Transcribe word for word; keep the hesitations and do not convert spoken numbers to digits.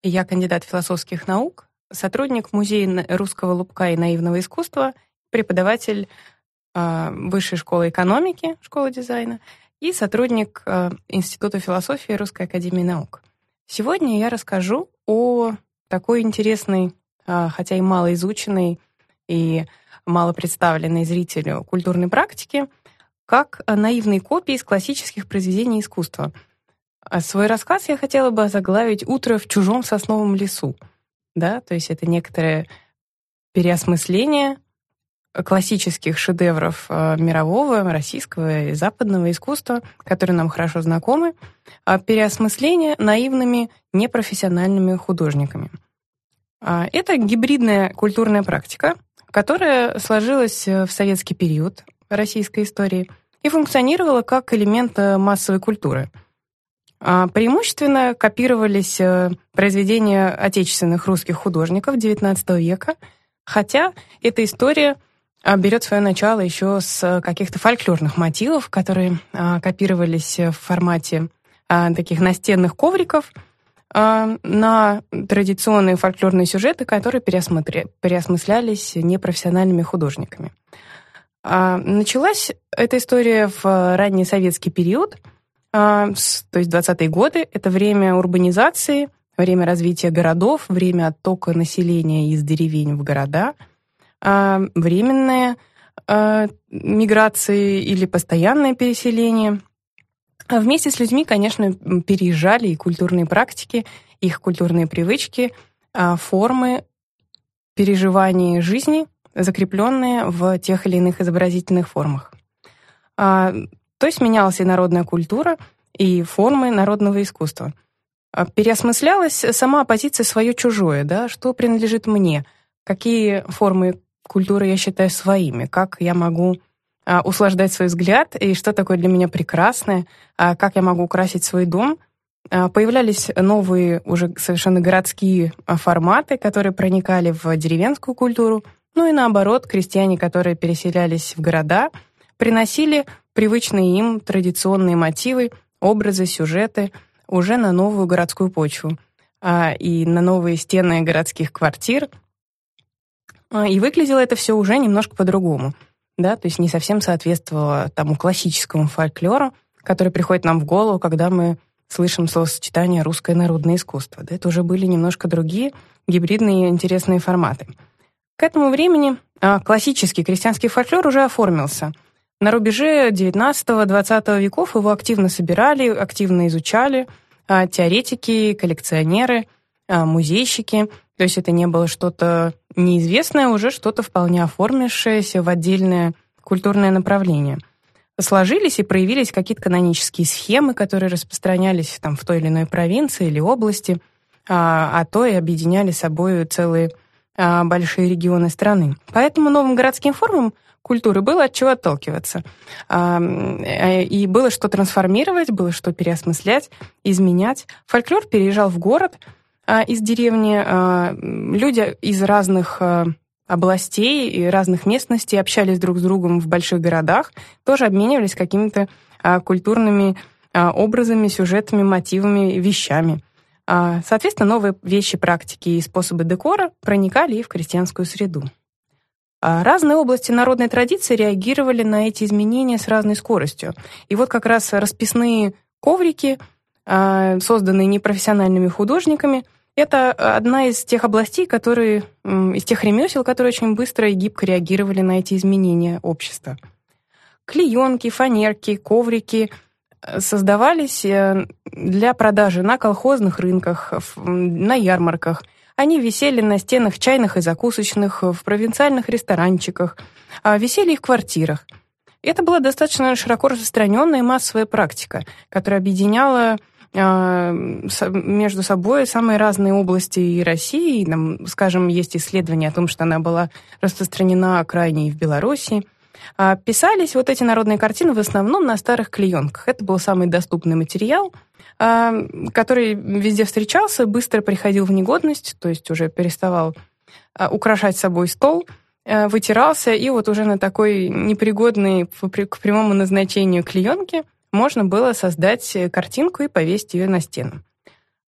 Я кандидат философских наук, сотрудник Музея русского лубка и наивного искусства, преподаватель э, Высшей школы экономики, школы дизайна и сотрудник э, Института философии Русской академии наук. Сегодня я расскажу о такой интересной, э, хотя и малоизученной и мало представленной зрителю культурной практике, как наивные копии из классических произведений искусства. Свой рассказ я хотела бы озаглавить «Утро в чужом сосновом лесу». Да, то есть это некоторое переосмысление классических шедевров мирового, российского и западного искусства, которые нам хорошо знакомы, переосмысление наивными непрофессиональными художниками. Это гибридная культурная практика, которая сложилась в советский период российской истории и функционировала как элемент массовой культуры. Преимущественно копировались произведения отечественных русских художников девятнадцатого века, хотя эта история берет свое начало еще с каких-то фольклорных мотивов, которые копировались в формате таких настенных ковриков на традиционные фольклорные сюжеты, которые переосмыслялись непрофессиональными художниками. Началась эта история в ранний советский период, то есть двадцатые годы. Это время урбанизации, время развития городов, время оттока населения из деревень в города, временные миграции или постоянное переселение. Вместе с людьми, конечно, переезжали и культурные практики, их культурные привычки, формы переживания жизни, закрепленные в тех или иных изобразительных формах. То есть менялась и народная культура, и формы народного искусства. Переосмыслялась сама позиция «свое-чужое», да, что принадлежит мне, какие формы культуры я считаю своими, как я могу услаждать свой взгляд, и что такое для меня прекрасное, как я могу украсить свой дом. Появлялись новые, уже совершенно городские форматы, которые проникали в деревенскую культуру. Ну и наоборот, крестьяне, которые переселялись в города, приносили привычные им традиционные мотивы, образы, сюжеты уже на новую городскую почву и на новые стены городских квартир. И выглядело это все уже немножко по-другому. Да, то есть не совсем соответствовало тому классическому фольклору, который приходит нам в голову, когда мы слышим словосочетание «русское народное искусство». Да, это уже были немножко другие гибридные интересные форматы. К этому времени классический крестьянский фольклор уже оформился. На рубеже девятнадцатого-двадцатого веков его активно собирали, активно изучали теоретики, коллекционеры, музейщики. То есть это не было что-то неизвестное, уже что-то вполне оформившееся в отдельное культурное направление. Сложились и проявились какие-то канонические схемы, которые распространялись там, в той или иной провинции или области, а, а то и объединяли собой целые а, большие регионы страны. Поэтому новым городским формам культуры было от чего отталкиваться. А, и было что трансформировать, было что переосмыслять, изменять. Фольклор переезжал в город из деревни, люди из разных областей и разных местностей общались друг с другом в больших городах, тоже обменивались какими-то культурными образами, сюжетами, мотивами, вещами. Соответственно, новые вещи, практики и способы декора проникали и в крестьянскую среду. Разные области народной традиции реагировали на эти изменения с разной скоростью. И вот как раз расписные коврики, созданные непрофессиональными художниками, это одна из тех областей, которые, из тех ремесел, которые очень быстро и гибко реагировали на эти изменения общества. Клеенки, фанерки, коврики создавались для продажи на колхозных рынках, на ярмарках. Они висели на стенах чайных и закусочных, в провинциальных ресторанчиках, висели и в квартирах. Это была достаточно широко распространенная массовая практика, которая объединяла между собой самые разные области и России. Там, скажем, есть исследования о том, что она была распространена крайне и в Беларуси. Писались вот эти народные картины в основном на старых клеенках. Это был самый доступный материал, который везде встречался, быстро приходил в негодность, то есть уже переставал украшать собой стол, вытирался, и вот уже на такой непригодной к прямому назначению клеенке можно было создать картинку и повесить ее на стену.